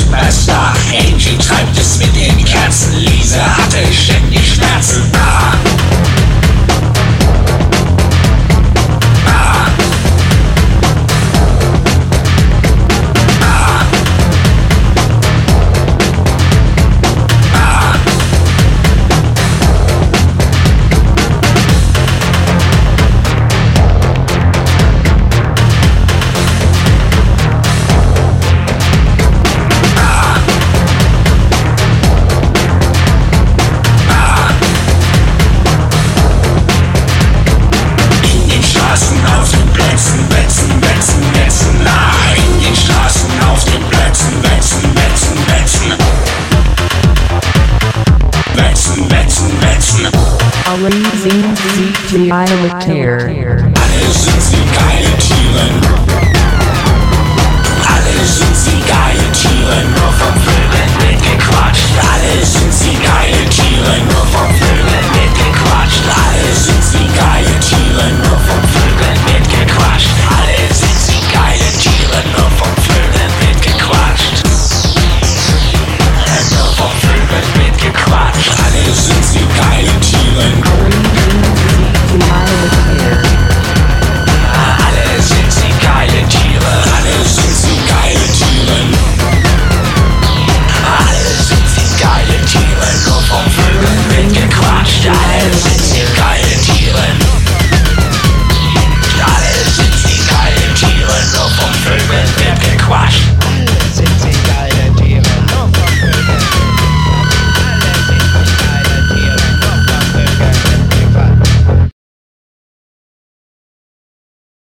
Superstar. Angie treibt es mit den Kerzen, Lisa hatte ständig Schmerzen. Raising CGI with care. Alle sind sie geile Tiere. Alle sind sie geile Tiere, nur vom Vögeln wird gequatscht. Alle sind sie geile Tiere, nur vom Vögeln wird gequatscht. Alle sind sie geile Tiere, nur vom Vögeln wird gequatscht. Alle sind sie geile Tiere, nur vom Vögeln wird gequatscht. Nur vom Vögeln wird gequatscht. Alle sind sie geile Tiere. Alle sind sie geile Tiere. Alle sind sie geile Tiere. Alle sind sie geile Tiere. Nur vom Vögeln wird gequatscht. Alle